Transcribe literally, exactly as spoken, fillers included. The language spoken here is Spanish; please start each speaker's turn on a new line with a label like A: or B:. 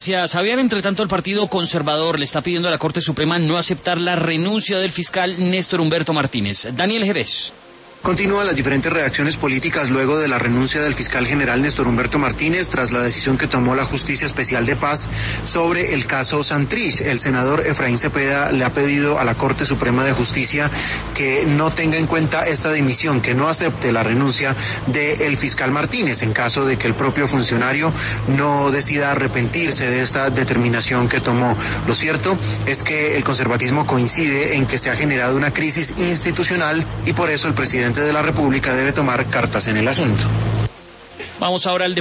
A: Javier, entre tanto, el Partido Conservador le está pidiendo a la Corte Suprema no aceptar la renuncia del fiscal Néstor Humberto Martínez. Daniel Jerez.
B: Continúan las diferentes reacciones políticas luego de la renuncia del fiscal general Néstor Humberto Martínez tras la decisión que tomó la Justicia Especial de Paz sobre el caso Santrich. El senador Efraín Cepeda le ha pedido a la Corte Suprema de Justicia que no tenga en cuenta esta dimisión, que no acepte la renuncia del fiscal Martínez en caso de que el propio funcionario no decida arrepentirse de esta determinación que tomó. Lo cierto es que el conservatismo coincide en que se ha generado una crisis institucional y por eso el presidente de la República debe tomar cartas en el asunto.
A: Vamos ahora al